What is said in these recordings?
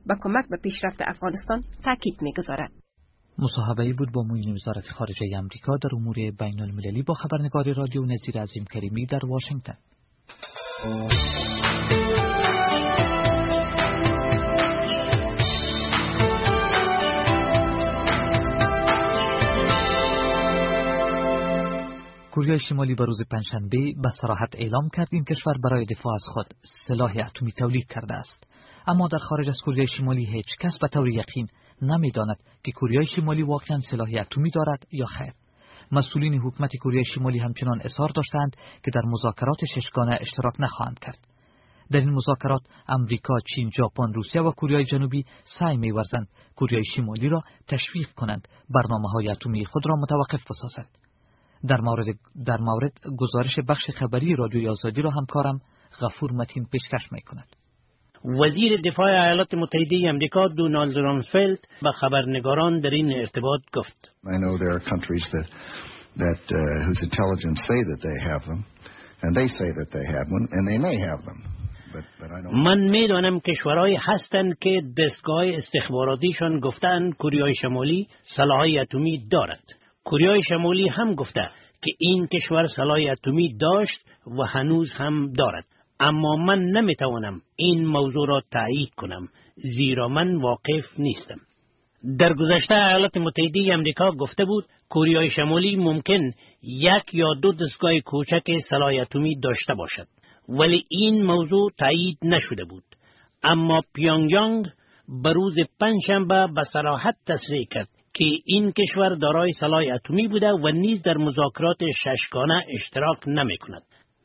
به کمک به پیشرفت افغانستان تاکید می‌گذارد. مصاحبه‌ای بود با معین وزارت خارجه آمریکا در امور بین المللی با خبرنگار رادیو نظیر عظیم کریمی در واشنگتن. کره شمالی به روز پنجشنبه به صراحت اعلام کرد این کشور برای دفاع از خود سلاح اتمی تولید کرده است. اما در خارج از کره شمالی هیچ کس به طور یقین نمی‌داند که کره شمالی واقعاً سلاح اتمی دارد یا خیر. مسئولین حکومت کره شمالی همچنان اصرار داشتند که در مذاکرات ششگانه اشتراک نخواهند کرد. در این مذاکرات امریکا، چین، ژاپن، روسیه و کره جنوبی سعی می‌ورزند کره شمالی را تشویق کنند برنامه‌های اتمی خود را متوقف بسازد. در مورد گزارش بخش خبری رادیوی آزادی را همکارم غفور متین پیشکش می‌کند. وزیر دفاع ایالات متحده آمریکا دونالد رامسفلد به خبرنگاران در این ارتباط گفت: I know there are countries that whose intelligence say that they have them and they say that they have them and they may have them. من میدانم کشورهای هستند که دستگاه استخباراتیشان گفتند کره شمالی سلاح اتمی دارد. کره شمالی هم گفته که این کشور سلاح اتمی داشت و هنوز هم دارد. اما من نمیتوانم این موضوع را تایید کنم زیرا من واقف نیستم. در گذشته ایالات متحده آمریکا گفته بود کره شمالی ممکن یک یا دو دستگاه کوچک سلاح اتمی داشته باشد، ولی این موضوع تایید نشده بود. اما پیونگیانگ به روز پنجشنبه به صراحت تصریح کرد که این کشور دارای سلاح اتمی بوده و نیز در مذاکرات ششگانه اشتراک نمی کند.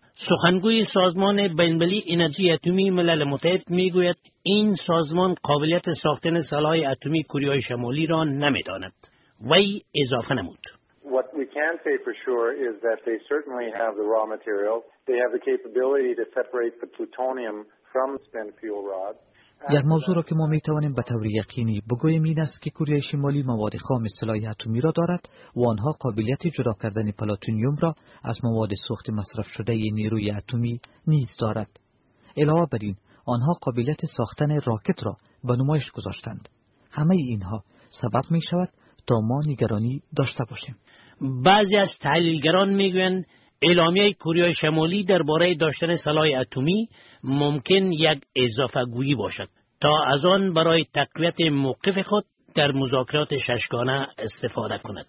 سخنگوی سازمان بین‌المللی انرژی اتمی ملل متحد میگوید این سازمان قابلیت ساختن سلاح اتمی کره شمالی را نمیداند. وی اضافه نمود: What we can say for sure is that they certainly have the raw material. They have the capability to separate the plutonium from spent fuel rods. یک موضوع را که ما میتوانیم به طور یقینی بگوییم این است که کره شمالی مواد خام سلاح اتمی را دارد و آنها قابلیت جدا کردن پلاتونیوم را از مواد سوخت مصرف شده نیروی اتمی نیز دارد. علاوه بر این آنها قابلیت ساختن راکت را به نمایش گذاشتند. همه اینها سبب می شود تا ما نگرانی داشته باشیم. بعضی از تحلیلگران میگویند اعلامیه کره شمالی درباره داشتن سلاح اتمی ممکن یک اضافه گویی باشد تا از آن برای تقویت موقف خود در مذاکرات ششگانه استفاده کند.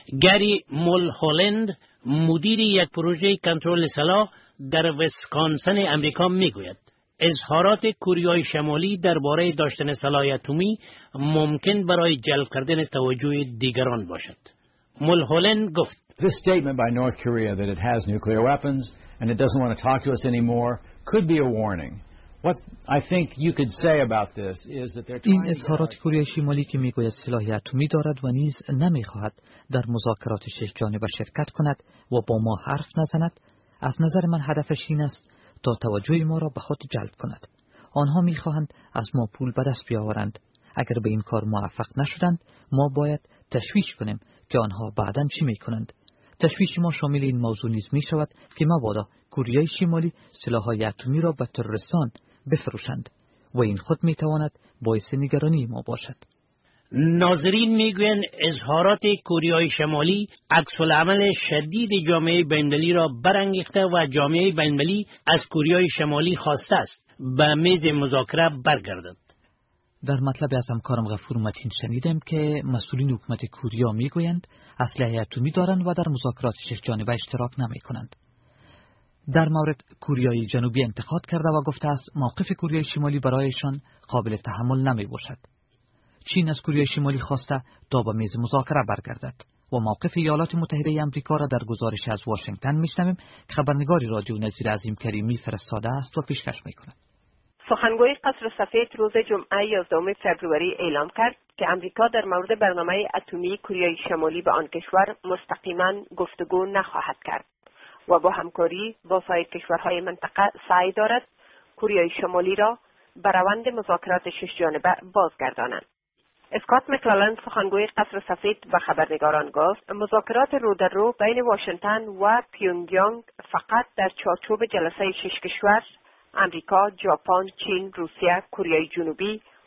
گری مولهولند مدیر یک پروژه کنترل سلاح در ویسکانسن امریکا میگوید اظهارات کره شمالی درباره داشتن سلاح اتمی ممکن برای جلب کردن توجه دیگران باشد. مولهولند گفت: This statement by North Korea that it has nuclear weapons and it doesn't want to talk to us anymore could be a warning. What I think you could say about this is that they're trying. این اظهارات کره شمالی که میگوید سلاح اتمی دارد و نیز نمیخواهد در مذاکرات ششجانبه شرکت کند و با ما حرف نزند، از نظر من هدفش این است تا توجه ما را به خود جلب کند. آنها میخواهند از ما پول به دست بیاورند. اگر به این کار موفق نشدند، ما باید تشویش کنیم که آنها بعداً چی میکنند. تشویش ما شامل این موضوع نیز می شود که مبادا کره شمالی سلاح‌های اتمی را به تروریستان بفروشند و این خود می تواند باعث نگرانی ما باشد. ناظرین میگویند اظهارات کره شمالی عکس‌العمل شدید جامعه بین‌المللی را برانگیخته و جامعه بین‌المللی از کره شمالی خواسته است به میز مذاکره برگردد. در مطلب از همکارم غفور متین شنیدم که مسئولین حکومت کره میگویند اسلحه اتمی دارند و در مذاکرات ششجانبه اشتراک نمی کنند. در مورد کره جنوبی انتقاد کرده و گفته است موقف کره شمالی برایشان قابل تحمل نمی باشد. چین از کره شمالی خواسته تا به میز مذاکره برگردد و موقف ایالات متحده آمریکا را در گزارش از واشنگتن میشنویم که خبرنگار رادیو نظیر عظیم کریمی فرستاده است و پیشکش میکند. سخنگوی قصر سفید روز جمعه 11 فوریه اعلام کرد که امریکا در مورد برنامه اتمی کره شمالی به آن کشور مستقیما گفتگو نخواهد کرد و با همکاری با سایر کشورهای منطقه سعی دارد کره شمالی را به روند مذاکرات ششجانبه بازگردانند. اسکات مکلالن سخنگوی قصر سفید به خبرنگاران گفت مذاکرات رو در رو بین واشنگتن و پیونگیانگ فقط در چارچوب جلسه 6 کشور امریکا، ژاپن، چین، روسیه، کره جنوبی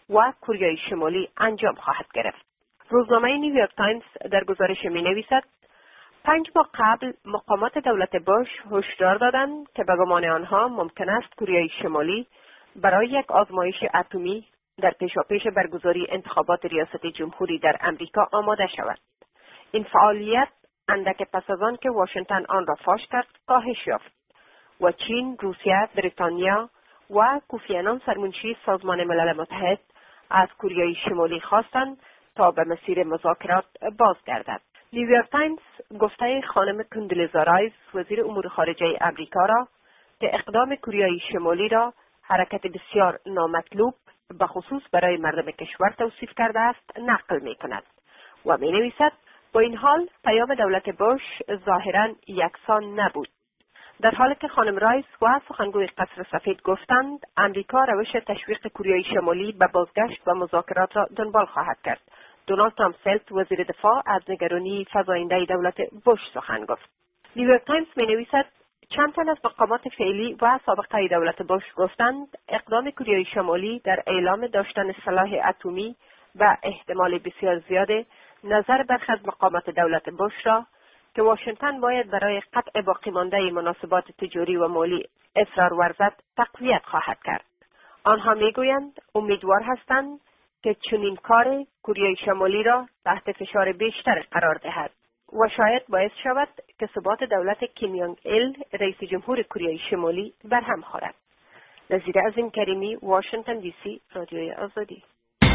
و کره شمالی انجام خواهد گرفت. روزنامه نیویورک تایمز در گزارش می نویسد 5 ماه قبل مقامات دولت بوش هشدار دادند که به گمان آنها ممکن است کره شمالی برای یک آزمایش اتمی در پیشاپیش برگزاری انتخابات ریاست جمهوری در امریکا آماده شود. این فعالیت اندک پس از آن که واشنگتن آن را فاش کرد کاهش یافت و چین، روسیه، بریتانیا و کوفی عنان سرمنشی سازمان ملل متحد از کره شمالی خواستند تا به مسیر مذاکرات بازگردد. نیویورک تایمز گفته خانم کندلیزا رایس وزیر امور خارجه امریکا را که اقدام کره شمالی را حرکت بسیار نامطلوب به خصوص برای مردم کشور توصیف کرده است نقل می کند و می نویسد با این حال پیام دولت بوش ظاهراً یکسان نبود. در حالی که خانم رایس و سخنگوی قصر سفید گفتند امریکا روش تشویق کره شمالی به بازگشت و مذاکرات را دنبال خواهد کرد. دونالد تامسفلد وزیر دفاع از نگرانی فزاینده دولت بوش سخن گفت. نیویورک تایمز می نویسد چند تن از مقامات فعلی و سابقه دولت بوش گفتند اقدام کره شمالی در اعلام داشتن سلاح اتمی و احتمال بسیار زیاد نظر برخی از مقامات دولت بوش را که واشنگتن باید برای قطع باقی مانده مناسبات تجاری و مالی اصرار ورزد تقویت خواهد کرد. آنها میگویند امیدوار هستند که چنین کار کره شمالی را تحت فشار بیشتر قرار دهد و شاید باعث شود که ثبات دولت کیم یونگ ایل رئیس جمهور کره شمالی برهم خورد. نظیر عظیم کریمی، واشنگتن دی سی، رادیوی آزادی.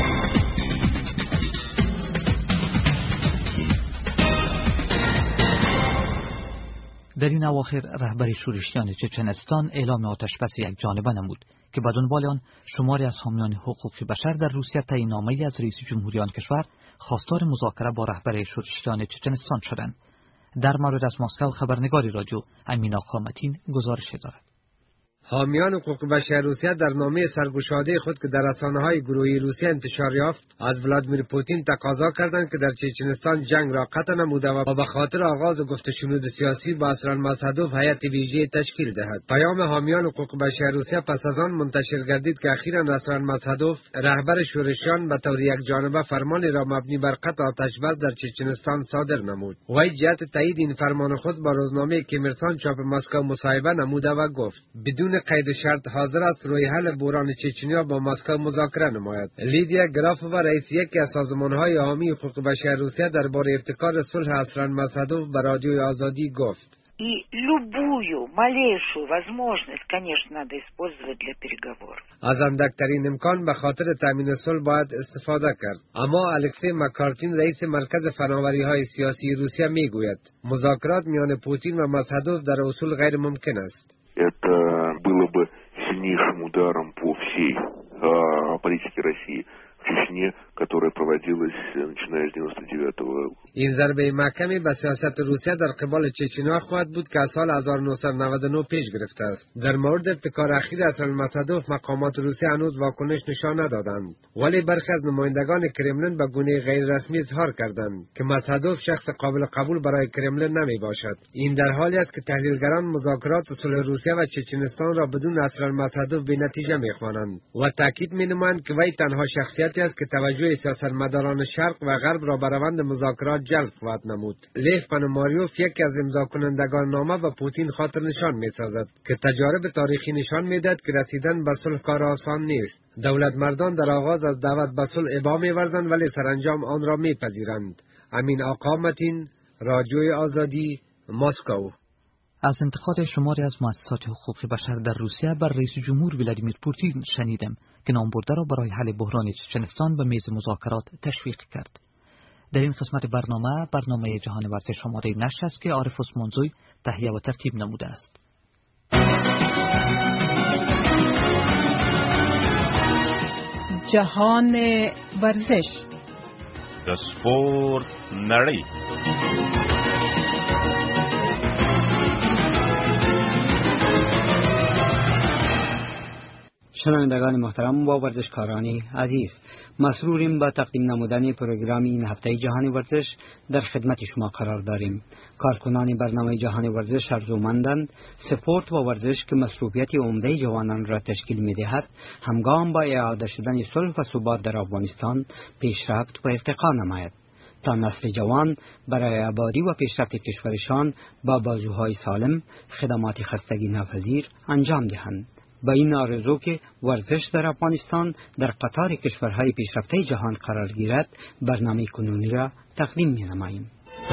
در این اواخر رهبر شورشیان چچنستان اعلام آتشبس یک جانبه نمود که به دنبال آن شماری از حامیان حقوق بشر در روسیه تعیین‌نامه‌ای از رئیس جمهوری آن کشور خواستار مذاکره با رهبر شورشیان چچنستان شدند. در مورد از مسکو خبرنگاری رادیو امین آقامتین گزارش دارد. حامیان حقوق بشر روسیه در نامه سرگشاده خود که در رسانه‌های گروهی روسیه انتشار یافت از ولادیمیر پوتین تقاضا کردند که در چچنستان جنگ را قطع نموده و به خاطر آغاز گفت و شنود سیاسی با اسرار مصدوف هیئت ویژه تشکیل دهد. پیام حامیان حقوق بشر روسیه پس از آن منتشر گردید که اخیراً اسرار مصدوف رهبر شورشیان به طور یکجانبه فرمانی را مبنی بر قطع آتشبس در چچنستان صادر نمود. وی جهت تایید این فرمان خود با روزنامه کیمرسان چاپ مسکو مصاحبه نموده و گفت بدون قید و شرط حاضر است روی حل بحران چچنیا با مسکو مذاکره نماید. لیدیا گرافووا رئیس یکی از سازمان‌های حامی حقوق بشر روسیه درباره ابتکار صلح اسرار مصدوف به رادیوی آزادی گفت: И любую малейшую возможность, конечно, надо использовать для переговоров. از اندکترین امکان به خاطر تامین صلح باید استفاده کرد. اما الکسی مکارتین رئیس مرکز فناوری‌های سیاسی روسیه میگوید مذاکرات میان پوتین و مصدوف در اصول غیر ممکن است. Это было бы сильнейшим ударом по всей политике России в Чечне, которая проводилась начиная с 99-го. این ضربه محکمی به سیاست روسیه در قبال چچنیا خواهد بود که از سال 1999 پیش گرفته است. در مورد ابتکار اخیر اسرار مصدوف مقامات روسیه هنوز واکنش نشان ندادند، ولی برخی از نمایندگان کرملین به گونه غیر رسمی اظهار کردند که مصدوف شخص قابل قبول برای کرملین نمی باشد. این در حالی است که تحلیلگران مذاکرات صلح روسیه و چچنستان را بدون اسرار مصدوف بی‌نتیجه می‌خوانند و تاکید می‌نمایند که وی تنها شخصیتی است که توجه سیاستمداران شرق و غرب را به روند مذاکرات جلب خواهد نمود. لیف پانوماریوف یکی از امضا کنندگان نامه به پوتین خاطر نشان می‌سازد که تجارب تاریخی نشان می‌دهد که رسیدن به صلح کار آسان نیست. دولت مردان در آغاز از دعوت به صلح ابا می‌ورزند ولی سرانجام آن را می‌پذیرند. امین آقامتین، رادیوی آزادی، مسکو. از انتقاد شماری از مؤسسات حقوق بشر در روسیه بر رئیس جمهور ولادیمیر پوتین شنیدم که نامبرده را برای حل بحران چچنستان به میز مذاکرات تشویق کرد. در این قسمت برنامه جهان ورزش شماره 9 است که عارف عثمانزوی تهیه و ترتیب نموده است. جهان ورزش، د سپورت نړۍ. شنوندگان محترم و ورزشکاران عزیز، مسروریم با تقدیم نمودن پروگرام این هفته جهانی ورزش در خدمت شما قرار داریم. کارکنان برنامه جهانی ورزش ارزومندند. سپورت و ورزش که مصروفیت عمده جوانان را تشکیل می‌دهد، همگام با اعاده شدن صلح و ثبات در افغانستان پیشرفت و ارتقا نماید تا نسل جوان برای آبادی و پیشرفت کشورشان با بازوهای سالم خدمات خستگی ناپذیر انجام دهند. با این آرزو که ورزش در افغانستان در قطار کشورهای پیشرفته جهان قرار گیرد، برنامه کنونی را تقدیم می‌نماییم.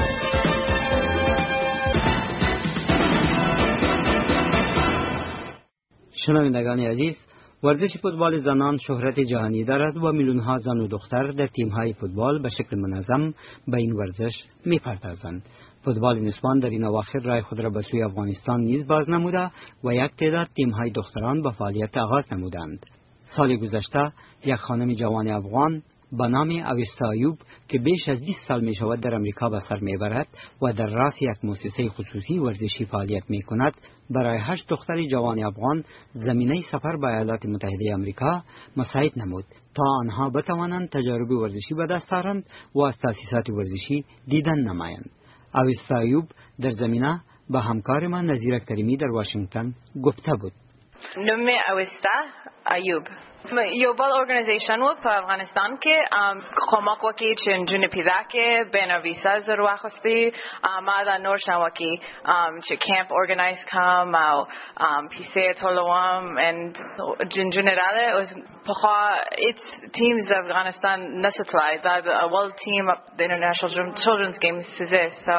شنوندگان عزیز، ورزش فوتبال زنان شهرت جهانی دارد و میلیون‌ها زن و دختر در تیم‌های فوتبال به شکل منظم به این ورزش می‌پردازند. فوتبال نسوان در این اواخر راه خود را به سوی افغانستان نیز باز نموده و یک تعداد تیم‌های دختران به فعالیت آغاز نمودند. سال گذشته یک خانم جوان افغان به نام اوستا ایوب که بیش از 20 سال می شود در امریکا به سر می برد و در رأس یک مؤسسه خصوصی ورزشی فعالیت می کند، برای 8 دختر جوان افغان زمینه سفر به ایالات متحده آمریکا مساعد نمود تا آنها بتوانند تجارب ورزشی به دست آورند و از تأسیسات ورزشی دیدن نمایند. اوستا ایوب در زمینه به همکار من نظیر کریمی در واشنگتن گفته بود. نام اوستا ایوب یو بال ارگانیزیشن و په افغانستان کې کمک وکړي چې نجونې پیدا کړي بین ویزا ضرورت خواستی ما دا نور شان وکړي چې کمپ ارګنایز کوم او پیسې ټولوم and نجونې راځي او په it's teams of Afghanistan نسټلای دا اول تیم د international children's games سزه so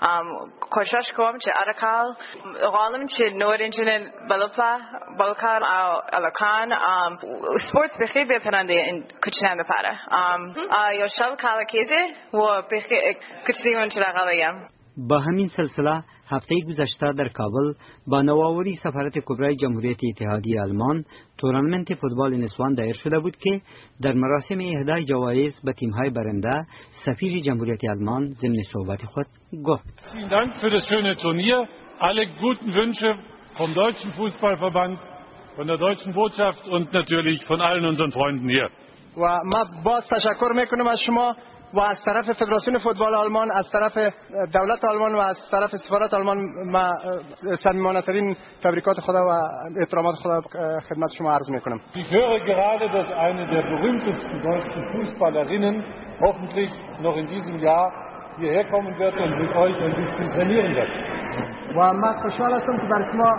کوشش کوم چې ارکال غالم چې نور نجونې بلکار او الکان سپورتس بخیر بتونن این کچنان بپره یا شل کالا کیزه و بخیر کچنیون چرا قلیم. با همین سلسله هفته گذشته در کابل با نوآوری سفارت کبرای جمهوریت اتحادیه آلمان تورنمنت فوتبال نسوان دایر شده بود که در مراسم اهدای جوایز به تیم‌های برنده سفیر جمهوریت آلمان ضمن صحبت خود گفت: Vielen Dank für das schöne Turnier. Alle guten Wünsche vom Deutschen Fußballverband, von der deutschen Botschaft und natürlich von allen unseren Freunden hier. و ما باز تشکر میکنم از شما و از طرف فدراسیون فوتبال آلمان، از طرف دولت آلمان و از طرف سفارت آلمان ما صمیمانه ترین تبریکات خدا و احترامات خدا خدمت شما عرض میکنم. Ich höre gerade, dass eine der berühmtesten deutschen Fußballerinnen hoffentlich noch in diesem Jahr hierher kommen wird und mit euch ein bisschen trainieren wird. و ما خوشحال هستم که برای شما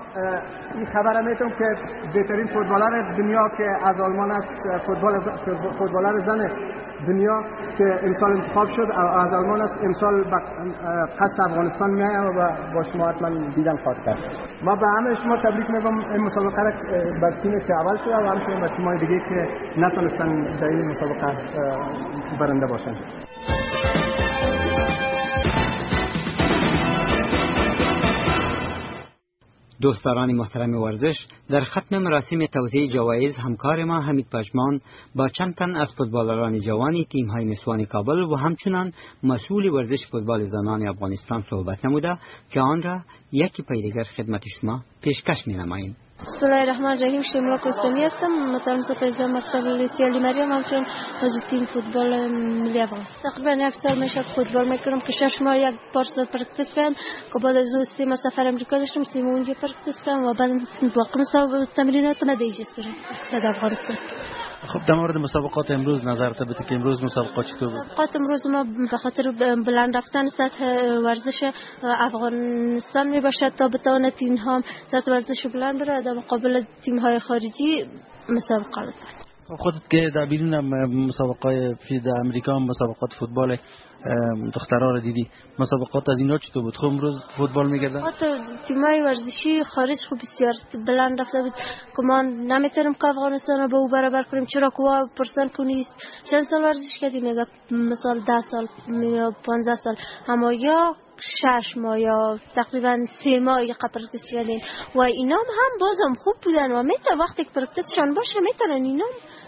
این خبر میتونم که بهترین فوتبالر دنیا که از آلمان است، فوتبالر زن دنیا که امسال انتخاب شد از آلمان است، امسال قصد افغانستان میآید و با شما حتما دیدن خواهد کرد. ما به همه شما تبریک میگم این مسابقه را بر تیمی که اول شد و همچنین به تیم‌های دیگه که نتونستن در این مسابقه برنده باشند. دوستداران محترم ورزش، در ختم مراسم توزیع جوایز همکار ما حمید پشمان با چند تن از فوتبالران جوان تیم‌های نسوان کابل و همچنان مسئول ورزش فوتبال زنان افغانستان صحبت نموده که آن را یکی پای دیگر خدمت شما پیشکش می‌نماییم. بسم الله الرحمن الرحیم. شیما کوستانی هستم، مترجم پرزیدنت مکتب لیسه علی مریم، همچنین عضو تیم فوتبال ملی افغانستان. تقریبا یک سال میشه فوتبال میکنم که 6 ماه یک بار پرکتیس کردم که بعد از 3 ماه سفر امریکا داشتم، 3 ماه اونجا پرکتیس کردم و بعد واقعا تمرینات نتیجه گرفتم در افغانستان. خب در مورد مسابقات امروز نظرت بده که امروز مسابقات چطور بود؟ مسابقات امروز ما به خاطر بلند رفتن سطح ورزش افغانستان می باشد تا بتواند اینها سطح ورزش بلند را در مقابل تیم‌های خارجی مسابقه دارد. خودت که در بیرون مسابقات فی امریکا مسابقات فوتبال دخترها رو دیدی، مسابقات از اینا چطور بود؟ خب امروز فوتبال می‌گردن؟ تیم‌های ورزشی خارج خوب بسیار بلند رفته بود که ما نمی‌تونیم که افغانستان رو به او برابر کنیم، چرا که او پرسن کنیست چند سال ورزش کردیم، میگه مثلا 10 سال یا 15 سال، اما یا 6 ماه یا تقریبا 3 ماه یک پرکتیس کردیم و اینا هم بازم خوب بودن و میتونه وقتی که پرکتیسشان باشه میتونن اینا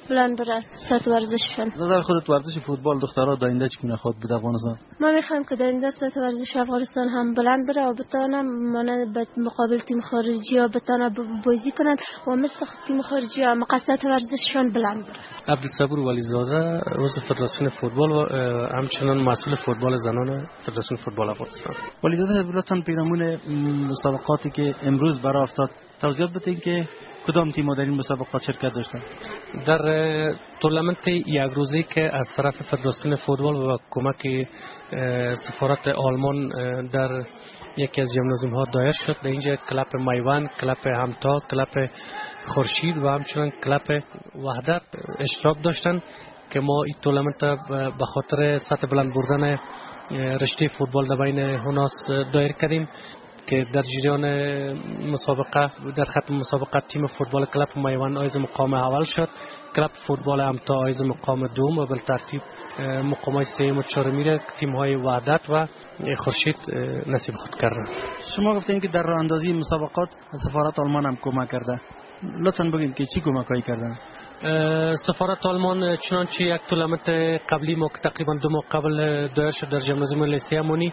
بلند بره سطح ورزششون. نظر خودت ورزش فوتبال دخترها در آینده چگونه خواهد بود افغانستان؟ ما میخوایم که در این سطح ورزش افغانستان هم بلند بره و بتونن مانند مقابل تیم خارجی ها بتونن بازی کنن و مثل تیم خارجی ها مقصد ورزششون بلند بره. عبدالصبور ولیزاده عضو فدراسیون فوتبال و همچنان مسئول فوتبال زنان فدراسیون فوتبال افغانستان. ولیزاده لطفاً پیرامون مسابقاتی که امروز برای افتاد توضیح بدین که کدام تیم‌ها در این مسابقات شرکت داشتند؟ در تورنمنت یک روزه که از طرف فدراسیون فوتبال و کمک سفارت آلمان در یکی از ژیمنازیوم‌ها دایر شد، در اینجا کلاب میوان، کلاب همتا، کلاب خورشید و همچنان کلاب وحدت اشتراک داشتند که ما این تورنمنت به خاطر سطح بلند بردن رشته فوتبال در بین هناس دایر کردیم که در جریان مسابقه در ختم مسابقه تیم فوتبال کلاب میوان آیز مقام اول شد، کلاب فوتبال همتا آیز مقام دوم و بالترتیب مقامات سوم و چهارمی تیم های وحدت و خورشید نصیب خود کردند. شما گفتین که در راه اندازی مسابقات سفارت آلمان هم کمک کرده، لطفاً بگین که چی کمکایی کردن؟ سفارت آلمان چنانچه یک تورنمنت قبلی ما که تقریبا 2 ماه قبل دایر شد در ژیمنازیوم لیسه امونی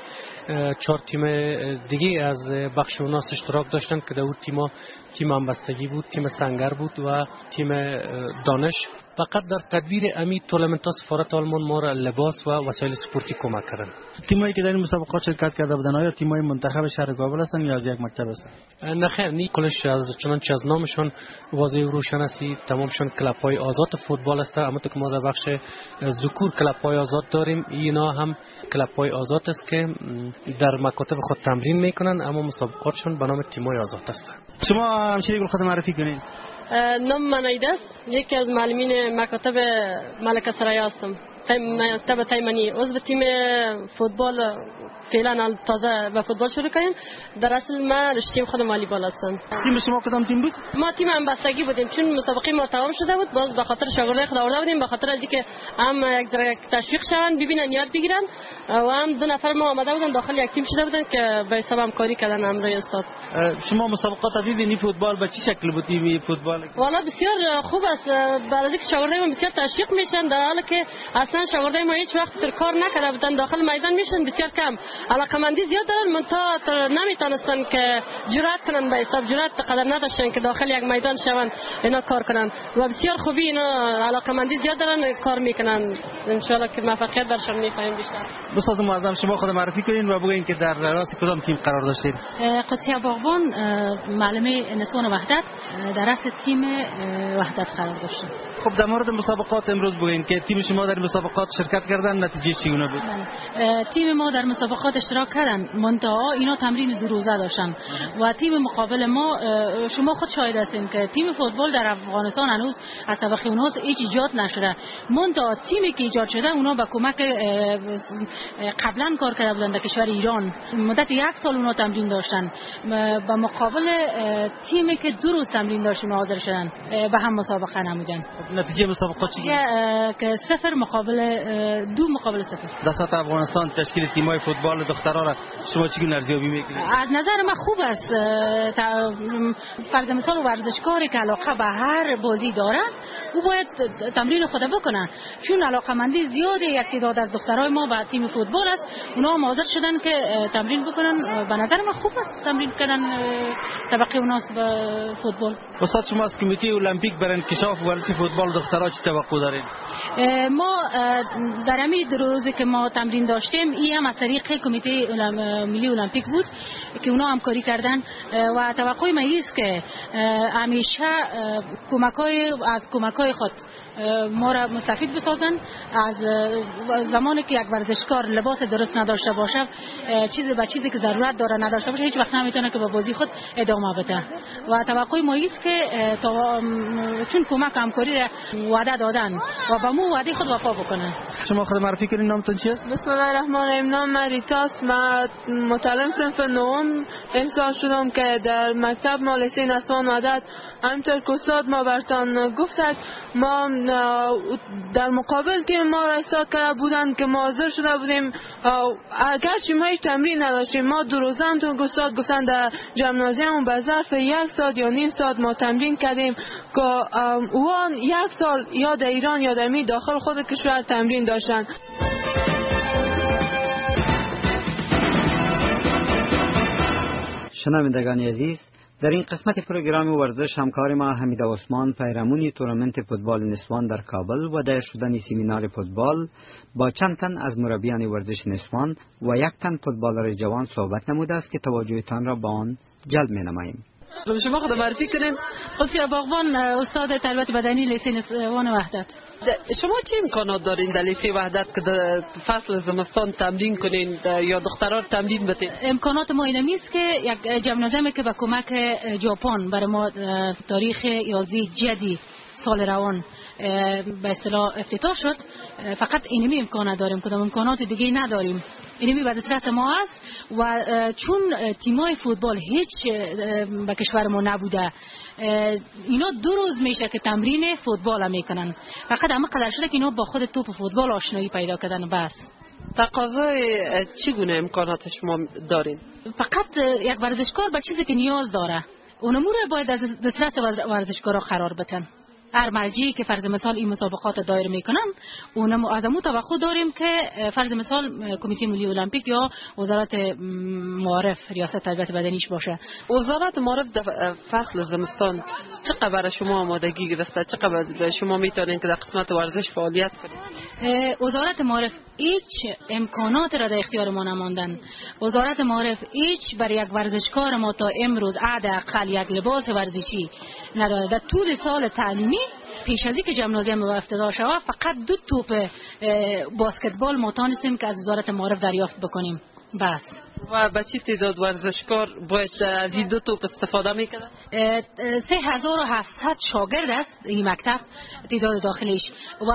4 تیم دیگه از بخش اوناس اشتراک داشتن که در اون تیم همبستگی بود، تیم سنگر بود و تیم دانش. فقط در تدبیر امی تورنمنت ها سفارت آلمان ما را لباس و وسایل سپورتی کمک کردن. تیمایی که در این مسابقات شرکت کرده بودن آیا تیمای منتخب شهر کابل هستند یا از یک مکتب هستند؟ نه خیر، نی کلش از چنانچه از نامشون واضح و روشن است تمامشون کلاب‌های آزاد فوتبال است. اما تو که ما در بخش ذکور کلاب‌های آزاد داریم، اینا هم کلاب‌های آزاد است که در مکاتب خود تمرین میکنن اما مسابقاتشون به نام تیم‌های آزاد است. شما همچنین خود معرفی کنین. نام من عیده است، یکی از معلمین مکاتب ملک سرای هستم، مکتب تیمنی. عضو تیم فوتبال فعلا تازه به فوتبال شروع کردیم. در اصل من رشته خودم والیبال هستم. تیم شما کدام تیم بود؟ ما تیم همبستگی بودیم چون مسابقه ما تمام شده بود، باز به خاطر شاگردای خود آورده بودیم، به خاطر اینکه هم یک تشویق شوند ببینن یاد بگیرن و هم 2 نفر ما آمده بودن داخل یک تیم شده بودن که به حساب همکاری کردن امروی استاد. شما مسابقات دیدین فوتبال به چه شکل بود تیم فوتبال؟ والا بسیار خوب است، برای اینکه شاگردای ما بسیار تشویق میشن، در حالی که اصلا شاگردای ما هیچ وقت کار نکرده بودن داخل میدان میشن بسیار کم. علاقمندی زیاد دارن منتها نمیتونستن که جرأت کنن، به حساب جرأت قدر نداشتن که داخل یک میدان شون اینا کار کنن و بسیار خوبی اینا علاقمندی زیاد دارن کار میکنن. ان شاء الله که موفقیت برشون میخوایم بیشتر. استاد معظم شما خود معرفی کنین و بگین که در راست کدام تیم قرار داشتید؟ قدسیه باغبان معلم نسوان وحدت در راست تیم وحدت قرار داشتیم. خب در مورد مسابقات امروز بگین که تیم شما در مسابقات شرکت کردن، نتیجه چگونه بود؟ تیم ما در مسابقات اشتراک کردن، منتها اینا تمرین 2 روزه داشتن و تیم مقابل ما شما خود شاهد هستین که تیم فوتبال در افغانستان هنوز از طبقه اوناس هیچ ایجاد نشده، منتها تیمی که ایجاد شده اونا با کمک قبلا کار کرده بودن در کشور ایران، مدت 1 سال اونا تمرین داشتن، با مقابل تیمی که 2 روز تمرین داشتن حاضر شدن به هم مسابقه نمودن. نتیجه مسابقات چیه؟ که 0 مقابل 2 مقابل 0. در سطح افغانستان تشکیل تیم‌های فوتبال دخترها را شما چگونه ارزیابی می‌کنید؟ از نظر من خوب است. فرض مثال ورزشکاری که علاقه به هر بازی داره او باید تمرین خود بکنه، چون علاقمندی زیاده یک تعداد از دخترای ما به تیم فوتبال است، اونا هم حاضر شدن که تمرین بکنن. به نظر من خوب است تمرین کردن طبقه اوناس به فوتبال. استاد شما از کمیته المپیک برای انکشاف ورزش فوتبال دخترها چه توقع دارید؟ ما در همین 2 روزی که ما تمرین داشتیم این هم از طریق کمیته ملی المپیک بود که اونا همکاری کردن و توقع ما است که همیشه از کمک‌های خود ما را مستفید بسازن. از زمانی که یک ورزشکار لباس درست نداشته باشه، چیزی به چیزی که ضرورت داره نداشته باشه، هیچ وقت نمیتونه که به بازی خود ادامه بده و توقع ما است که چون کمک همکاری را وعده دادن و به مو وعده خود وفا بکنن. شما خود معرفی کنین، نامتون چیست؟ بسم الله الرحمن الرحیم. نام من ریتاست، من متعلم صنف 9 امسال شدم که در مکتب مالسی نسوان وحدت. همینطور که استاد ما برتان گفتند ما در مقابل تیم تیم ما را ایستاد کرده بودن که ما حاضر شده بودیم اگرچه ما هیچ تمرین نداشتیم. ما 2 روزه همتون گفتن در ژیمنازیوم به ظرف 1 ساعت یا نیم ساعت ما تمرین کردیم که وان 1 سال یا در ایران یا در داخل خود کشور تمرین داشتن. شنوندگان عزیز، در این قسمت پروگرام ورزش همکار ما حمید عثمان پیرامون تورنمنت فوتبال نسوان در کابل و دایر شدن سمینار فوتبال با چند تن از مربیان ورزش نسوان و 1 تن فوتبالر جوان صحبت نموده است که توجهتان را به آن جلب می‌نماییم. شما خود معرفی کنیم. قدسی باغبان، استاد تربیت بدنی لیسه نسوان وحدت. شما چه امکانات دارین در لیسه وحدت که در فصل زمستان تمرین کنین یا دخترها تمرین بتین؟ امکانات ما اینمی است که یک ژیمنازیومی که به کمک ژاپن برای ما تاریخ 11 جدی سال روان به اصطلاح افتتاح شد. فقط اینمی امکانات داریم، کدام امکانات دیگه نداریم. اینمی به دسترس ما است و چون تیمای فوتبال هیچ به کشور ما نبوده، اینا 2 روز میشه که تمرین فوتبال میکنن. فقط همه قدر شده که اینا با خود توپ فوتبال آشنایی پیدا کردن. بس تقاضای چگونه امکانات شما دارین؟ فقط یک ورزشکار به چیزی که نیاز داره اونمو رو باید در دسترس ورزشکارا قرار بدن. هر مرجعی که فرض مثال این مسابقات دایر میکنن اونم از امو توقع داریم که فرض مثال کمیته ملی المپیک یا وزارت معارف ریاست تربیت بدنیش باشه. وزارت معارف در فصل زمستان چقدر شما آمادگی گرفته؟ چقدر شما میتونین که در قسمت ورزش فعالیت کنید؟ وزارت معارف هیچ امکانات را در اختیار ما نماندن. وزارت معارف هیچ برای یک ورزشکار ما تا امروز حداقل یک لباس ورزشی نداره. در طول سال تعلیمی پیش از اینکه ژیمنازیوم افتتاح شود فقط 2 توپ بسکتبال ما تونستیم که از وزارت معارف دریافت بکنیم. بس. و به چه تعداد ورزشکار باید از این 2 توپ استفاده میکنن؟ 3700 شاگرد است این مکتب تعداد داخلیش و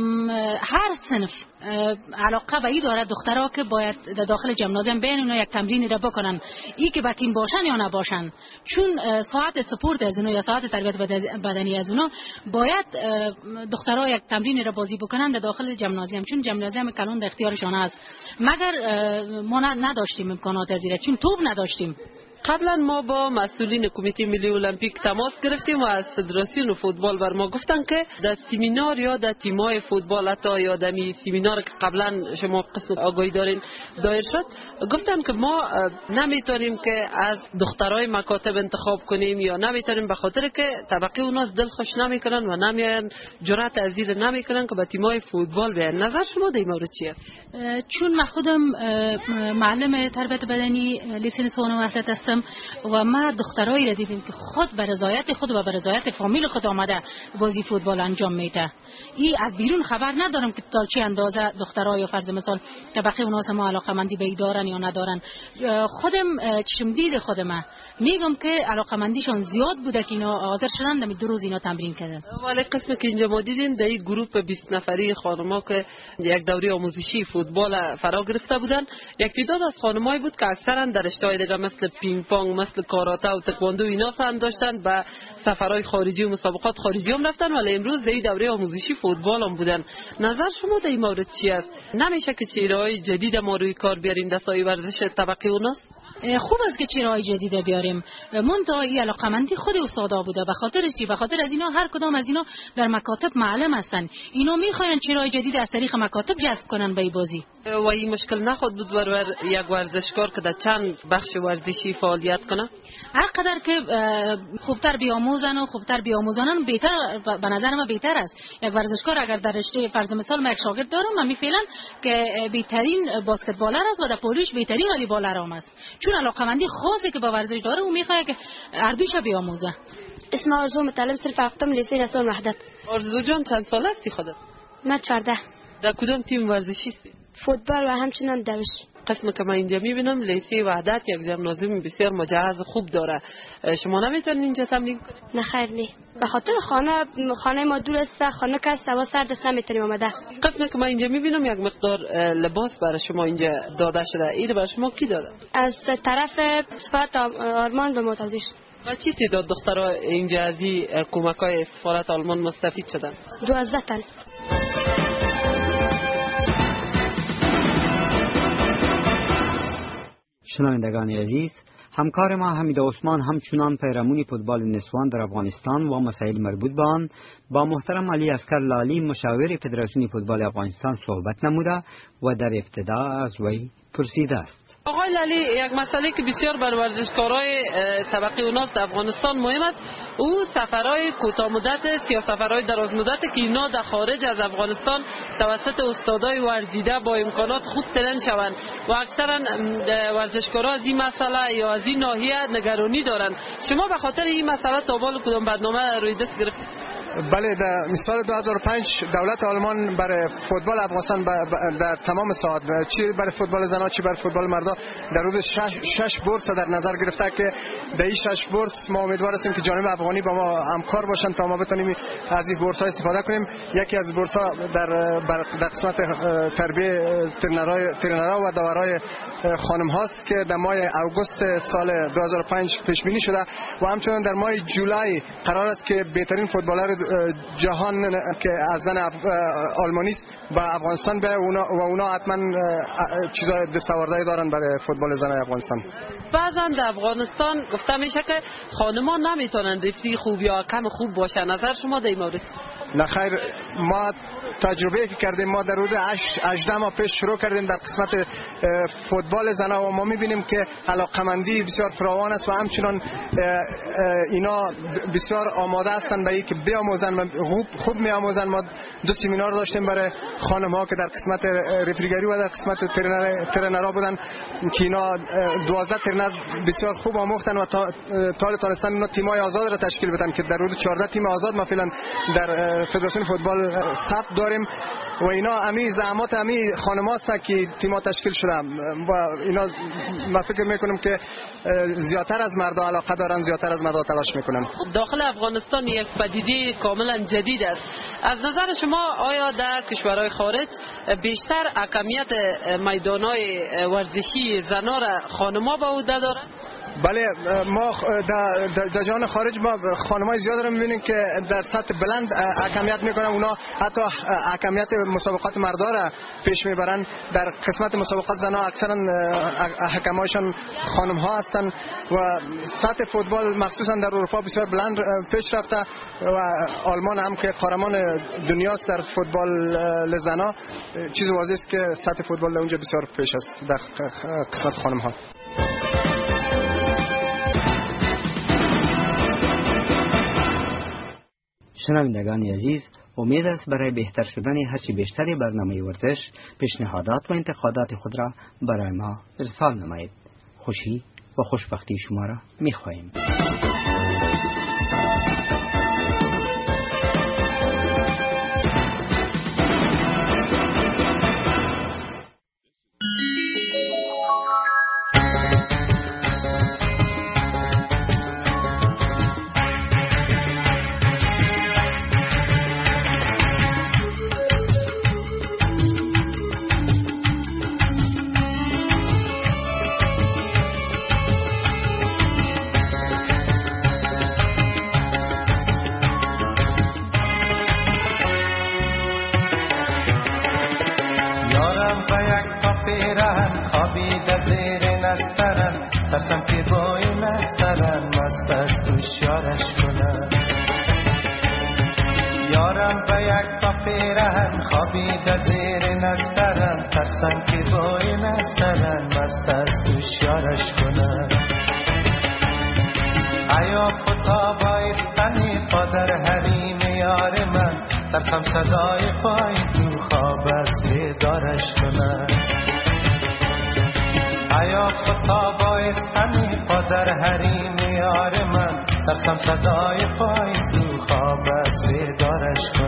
هر صنف علاقه به این داره دخترها که باید در داخل ژیمنازیوم بین اونا یک تمرینی را بکنن، این که با تیم باشن یا نباشن. چون ساعت سپورت از اونا یا ساعت تربیت بدنی از اونا باید دخترها یک تمرینی را بازی بکنن در داخل ژیمنازیوم، چون ژیمنازیوم کلان در اختیارشان است. مگر ما نداشتیم امکانات ازیره، چون توپ نداشتیم. قبلا ما با مسئولین کمیته ملی المپیک تماس گرفتیم و از فدراسیون فوتبال بر ما گفتن که در سمینار یا در تیم‌های فوتبال حتی یا در سمینار که قبلا شما قسم آگاهی دارین دایر شد، گفتن که ما نمیتونیم که از دخترای مکاتب انتخاب کنیم یا نمیتونیم به خاطر که طبقه اوناس دل خوش نمیکنن و نمیان جرأت ازیر نمیکنن که به تیم‌های فوتبال بیان. نظر شما در این مورد چیه؟ چون من خودم معلم تربیت بدنی لیسه نسوان وحدت هستم و ما دخترایی را دیدیم که خود به رضایت خود و به رضایت فامیل خود آمده بازی فوتبال انجام میده. این از بیرون خبر ندارم که تا چه اندازه دخترها یا فرض مثال طبقه اوناس ما علاقمندی به ای دارن یا ندارن. خودم چشم دید خودم میگم که علاقمندیشون زیاد بوده که اینا حاضر شدن در 2 روز اینا تمرین کردن. ولی قسمی که اینجا ما دیدیم در این گروه 20 نفری خانم‌ها که یک دوره آموزشی فوتبال فرا گرفته بودن، یک تعداد از خانمایی بود که اکثرا در رشته‌های دیگه مثل پینگ پونگ، مثل کاراته و تکواندو اینا فهم داشتن، به سفرهای خارجی و مسابقات خارجی هم رفتن، ولی امروز در این دوره آموزشی فوتبال هم بودن. نظر شما در این مورد چی است؟ نمیشه که چهره‌های جدید ما روی کار بیاریم در سایه ورزش طبقه اوناست؟ خوب است که چهره‌های جدید بیاریم. منتها این علاقمندی خود استادا بوده. به خاطر چی؟ به خاطر از اینا هر کدام از اینا در مکاتب معلم هستن. اینا میخواین چهره‌های جدید از طریق مکاتب جذب کنن به بازی. و این مشکل نخود بود برای یک ورزشکار که در چند بخش ورزشی فعالیت کنه؟ هر قدر که خوبتر بیاموزن و خوبتر بیاموزنن بهتر، به نظر من بهتر است. یک ورزشکار اگر در رشته فرض مثال من یک شاگرد دارم، من فعلا که بهترین بسکتبالر است و در پولیش بهترین والیبالر هم است، چون علاقمندی خاصی که با ورزش داره و میخواد که اردوش بیاموزه. اسم آرزو، متعلم صرف هفتم لیسه نسوان وحدت. آرزو جان چند سال هستی خودت؟ من 14. در کدام تیم ورزشی هستی؟ فوتبال و همچنان دوش. قسم که من اینجا میبینم لیسه وحدت یک ژیمنازیوم بسیار مجهز خوب داره. شما نمیتونین اینجا تمرین کنید؟ نه خیر نه، به خاطر خانه ما دور است، خانه که هوا سرد است نمیتونیم آمده. قسم که من اینجا میبینم یک مقدار لباس برای شما اینجا داده شده. این برای شما کی داده؟ از طرف سفارت آلمان به ما توضیح شد. و چی تعداد دخترها اینجا از این کمک‌های سفارت آلمان مستفید شدن؟ 12 تن. شنوندگان عزیز، همکار ما حمید عثمان همچنان پیرامون فوتبال نسوان در افغانستان و مسائل مربوط به آن با محترم علی اصغر لالی مشاور فدراسیون فوتبال افغانستان صحبت نموده و در ابتدا از وی پرسیده است. آقای لالی، یک مسئله که بسیار بر ورزشکارای طبقه اوناس در افغانستان مهم است، او سفرهای کوتاه مدت است یا سفرهای دراز مدت که اینا در خارج از افغانستان توسط استادای ورزیده با امکانات خوب ترین شوند و اکثرا ورزشکارا از این مسئله یا از این ناحیه نگرانی دارند. شما به خاطر این مسئله تا بال کدام برنامه روی دست گرفتید؟ بله، در سال 2005 دولت آلمان برای فوتبال افغانستان در تمام ساعت، چی برای فوتبال زنان چی برای فوتبال مردا، در حدود 6 بورس در نظر گرفته که در این 6 بورس ما امیدوار هستیم که جانب افغانی با ما همکار باشن تا ما بتونیم از این بورس ها استفاده کنیم. یکی از بورس ها در قسمت تربیه ترینرها و داورای خانم هاست که در ماه اوگوست سال 2005 پیش بینی شده و همچنین در ماه جولای قرار است که بهترین فوتبالر جهان که از زن آلمانی است به افغانستان به اونا حتما چیزای دستاوردی دارن برای فوتبال زن افغانستان. بعضا در افغانستان گفته میشه که خانمان نمیتونن رفری خوب یا کم خوب باشن. نظر شما در این مورد؟ نه خیر، ما تجربه که کردیم، ما در حدود 18 ماه پیش شروع کردیم در قسمت فوتبال زنان و ما میبینیم که علاقمندی بسیار فراوان است و همچنان اینا بسیار آماده هستند برای اینکه بیاموزن، خوب میآموزن. ما 2 سمینار داشتیم برای خانم ها که در قسمت رفریگری و در قسمت ترینرها بودن که اینا 12 ترینر بسیار خوب آموختن و تا تونستن اینا تیم‌های آزاد را تشکیل بدن که در حدود 14 تیم آزاد ما فعلا در فدراسیون فوتبال ثبت داریم و اینا امی زحمات امی خانم هستن که تیم‌ها تشکیل شده و اینا ما فکر میکنم که زیادتر از مردا علاقه دارن، زیادتر از مردا تلاش میکنن. داخل افغانستان یک پدیده کاملا جدید است. از نظر شما آیا در کشورهای خارج بیشتر اهمیت میدان‌های ورزشی زنان را خانم‌ها به عهده دارند؟ بله، ما در جهان خارج ما خانم‌های زیاد رو می‌بینیم که در سطح بلند اهمیت می‌کنن. اونا حتی اهمیت مسابقات مردا را پیش میبرن. در قسمت مسابقات زنان اکثرا حکمایشان خانم‌ها هستند و سطح فوتبال مخصوصا در اروپا بسیار بلند پیش رفته و آلمان هم که قهرمان دنیاست در فوتبال زنان، چیز واضحه است که سطح فوتبال اونجا بسیار پیش است در قسمت خانم‌ها. شنوندگان عزیز، امید است برای بهتر شدن هرچی بیشتری برنامه ورزش پیشنهادات و انتقادات خود را برای ما ارسال نمایید. خوشی و خوشبختی شما را می‌خواهیم. ترسم که با این نسترن مست از دوشیارش کنم. یارم به یک پا پیرهن خوابیده زیر نسترن، ترسم که با این نسترن مست از دوشیارش کنم. ایا فتا بایستنی پادر حریم یار من، ترسم صدای پای تو خواب از بیدارش کنم. ایا فتا بایستنی پادر حریم یار من، ترسم صدای پای تو خواب از بیدارش کنم.